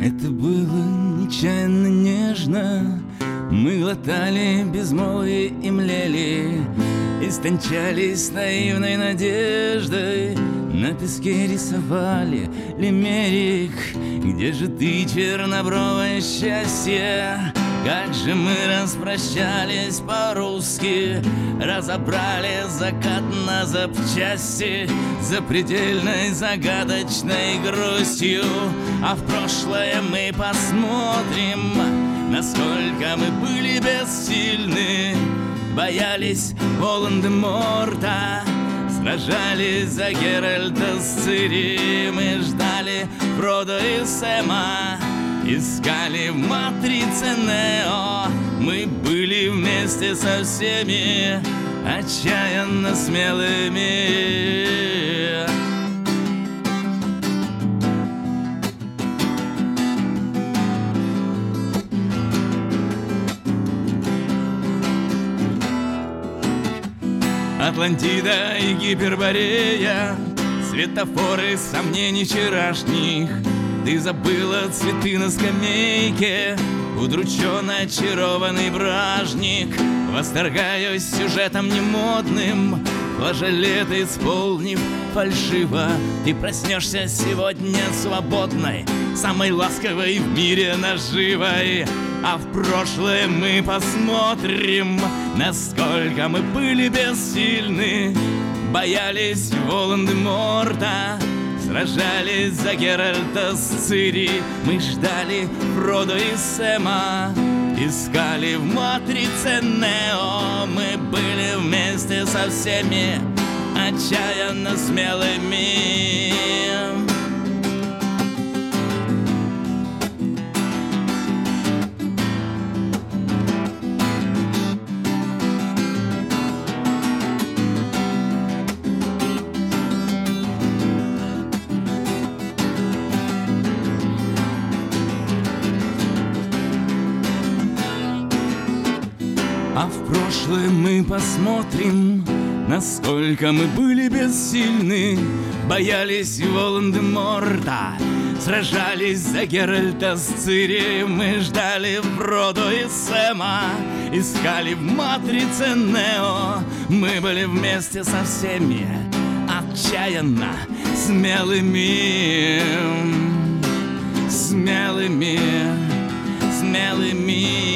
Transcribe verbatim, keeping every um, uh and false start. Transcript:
Это было нечаянно нежно. Мы глотали безмолвие и млели, истончались наивной надеждой. На песке рисовали лимерик. Где же ты, чернобровое счастье? Как же мы распрощались по-русски, разобрали закат на запчасти, запредельной загадочной грустью. А в прошлое мы посмотрим, насколько мы были бессильны. Боялись Волан-де-Морта, сражались за Геральта с Цири. Мы ждали Фродо и Сэма, искали в матрице Нео. Мы были вместе со всеми отчаянно смелыми. Атлантида и Гиперборея, светофоры сомнений вчерашних. Ты забыла цветы на скамейке, удрученно очарованный бражник. Восторгаюсь сюжетом немодным, флажолет исполнив фальшиво. Ты проснешься сегодня свободной, самой ласковой в мире наживой. А в прошлое мы посмотрим, насколько мы были бессильны. Боялись Волан-де-Морта, сражались за Геральта с Цири. Мы ждали Фродо и Сэма, искали в матрице Нео. Мы были вместе со всеми отчаянно смелыми. А в прошлое мы посмотрим, насколько мы были бессильны. Боялись Волан-де-Морта, сражались за Геральта с Цири. Мы ждали Фродо и Сэма, искали в матрице Нео. Мы были вместе со всеми отчаянно смелыми, смелыми, смелыми.